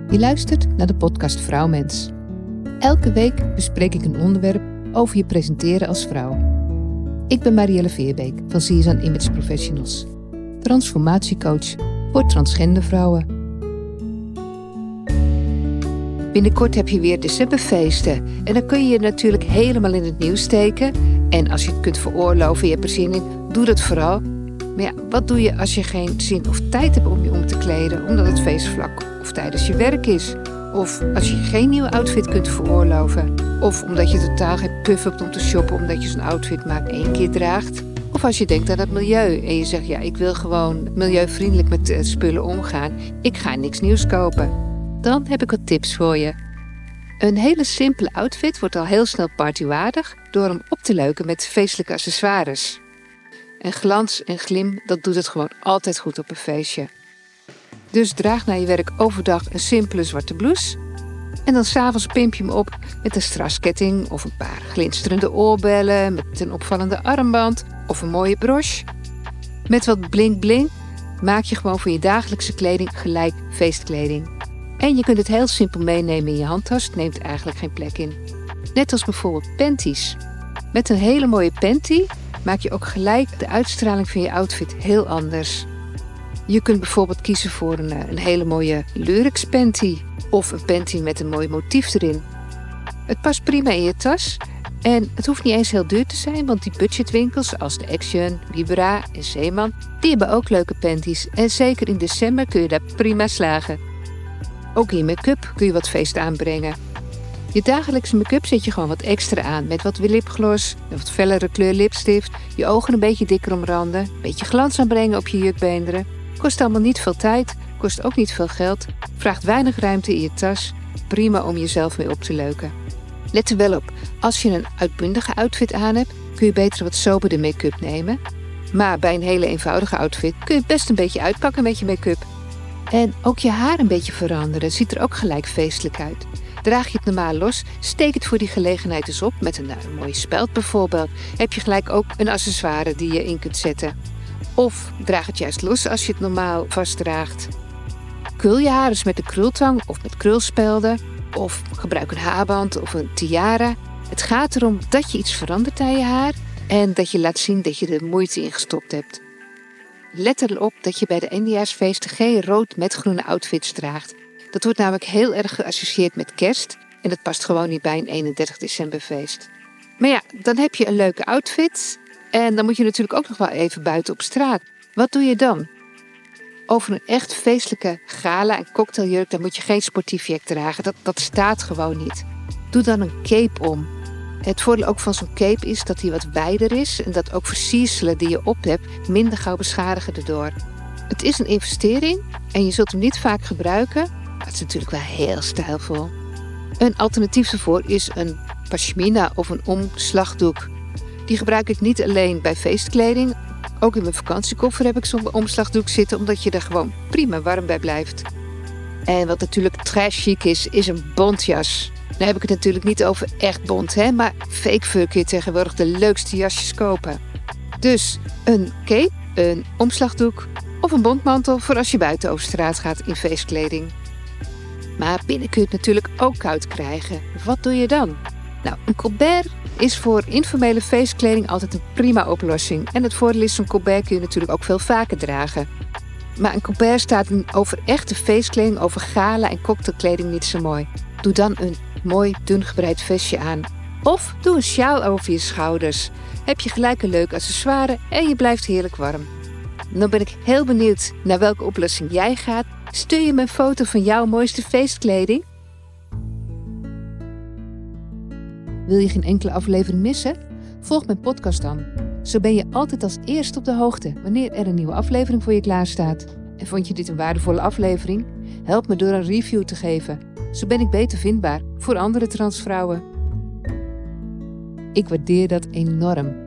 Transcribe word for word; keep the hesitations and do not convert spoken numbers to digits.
Je luistert naar de podcast Vrouwmens. Elke week bespreek ik een onderwerp over je presenteren als vrouw. Ik ben Marielle Veerbeek van Siesan Image Professionals, transformatiecoach voor transgender vrouwen. Binnenkort heb je weer decemberfeesten en dan kun je je natuurlijk helemaal in het nieuws steken. En als je het kunt veroorloven, je hebt er zin in, doe dat vooral. Maar ja, wat doe je als je geen zin of tijd hebt om je om te kleden, omdat het feestvlak of tijdens je werk is? Of als je geen nieuwe outfit kunt veroorloven? Of omdat je totaal geen puff hebt om te shoppen, omdat je zo'n outfit maar één keer draagt? Of als je denkt aan het milieu en je zegt, ja, ik wil gewoon milieuvriendelijk met uh, spullen omgaan. Ik ga niks nieuws kopen. Dan heb ik wat tips voor je. Een hele simpele outfit wordt al heel snel partywaardig door hem op te leuken met feestelijke accessoires. En glans en glim, dat doet het gewoon altijd goed op een feestje. Dus draag naar je werk overdag een simpele zwarte blouse. En dan 's avonds pimp je hem op met een strassketting of een paar glinsterende oorbellen, met een opvallende armband of een mooie broche. Met wat bling bling maak je gewoon voor je dagelijkse kleding gelijk feestkleding. En je kunt het heel simpel meenemen in je handtas, het neemt eigenlijk geen plek in. Net als bijvoorbeeld panties. Met een hele mooie panty maak je ook gelijk de uitstraling van je outfit heel anders. Je kunt bijvoorbeeld kiezen voor een, een hele mooie lurex panty of een panty met een mooi motief erin. Het past prima in je tas en het hoeft niet eens heel duur te zijn, want die budgetwinkels als de Action, Libera en Zeeman, die hebben ook leuke panties en zeker in december kun je daar prima slagen. Ook in je make-up kun je wat feest aanbrengen. Je dagelijkse make-up zet je gewoon wat extra aan met wat lipgloss, een wat fellere kleur lipstift, je ogen een beetje dikker omranden, een beetje glans aanbrengen op je jukbeenderen. Kost allemaal niet veel tijd, kost ook niet veel geld, vraagt weinig ruimte in je tas, prima om jezelf mee op te leuken. Let er wel op, als je een uitbundige outfit aan hebt, kun je beter wat soberder make-up nemen. Maar bij een hele eenvoudige outfit kun je het best een beetje uitpakken met je make-up. En ook je haar een beetje veranderen, ziet er ook gelijk feestelijk uit. Draag je het normaal los, steek het voor die gelegenheid eens op met een, een mooie speld bijvoorbeeld. Heb je gelijk ook een accessoire die je in kunt zetten. Of draag het juist los als je het normaal vastdraagt. Krul je haar eens met een krultang of met krulspelden. Of gebruik een haarband of een tiara. Het gaat erom dat je iets verandert aan je haar en dat je laat zien dat je er moeite in gestopt hebt. Let erop dat je bij de eindejaarsfeesten geen rood met groene outfits draagt. Dat wordt namelijk heel erg geassocieerd met kerst en dat past gewoon niet bij een eenendertig decemberfeest. Maar ja, dan heb je een leuke outfit en dan moet je natuurlijk ook nog wel even buiten op straat. Wat doe je dan? Over een echt feestelijke gala en cocktailjurk, dan moet je geen sportief jack dragen. Dat, dat staat gewoon niet. Doe dan een cape om. Het voordeel ook van zo'n cape is dat hij wat wijder is en dat ook versierselen die je op hebt minder gauw beschadigen erdoor. Het is een investering en je zult hem niet vaak gebruiken, maar het is natuurlijk wel heel stijlvol. Een alternatief ervoor is een pashmina of een omslagdoek. Die gebruik ik niet alleen bij feestkleding, ook in mijn vakantiekoffer heb ik zo'n omslagdoek zitten omdat je er gewoon prima warm bij blijft. En wat natuurlijk trash chic is, is een bontjas. Nou heb ik het natuurlijk niet over echt bont, hè, maar fake fur kun je tegenwoordig de leukste jasjes kopen. Dus een cape, een omslagdoek of een bontmantel voor als je buiten over straat gaat in feestkleding. Maar binnen kun je het natuurlijk ook koud krijgen. Wat doe je dan? Nou, een colbert is voor informele feestkleding altijd een prima oplossing. En het voordeel is, zo'n colbert kun je natuurlijk ook veel vaker dragen. Maar een colbert staat over echte feestkleding, over gala en cocktailkleding niet zo mooi. Doe dan een mooi dun gebreid vestje aan. Of doe een sjaal over je schouders. Heb je gelijk een leuk accessoire en je blijft heerlijk warm. Dan ben ik heel benieuwd naar welke oplossing jij gaat. Stuur je me een foto van jouw mooiste feestkleding? Wil je geen enkele aflevering missen? Volg mijn podcast dan. Zo ben je altijd als eerste op de hoogte wanneer er een nieuwe aflevering voor je klaarstaat. En vond je dit een waardevolle aflevering? Help me door een review te geven. Zo ben ik beter vindbaar voor andere transvrouwen. Ik waardeer dat enorm.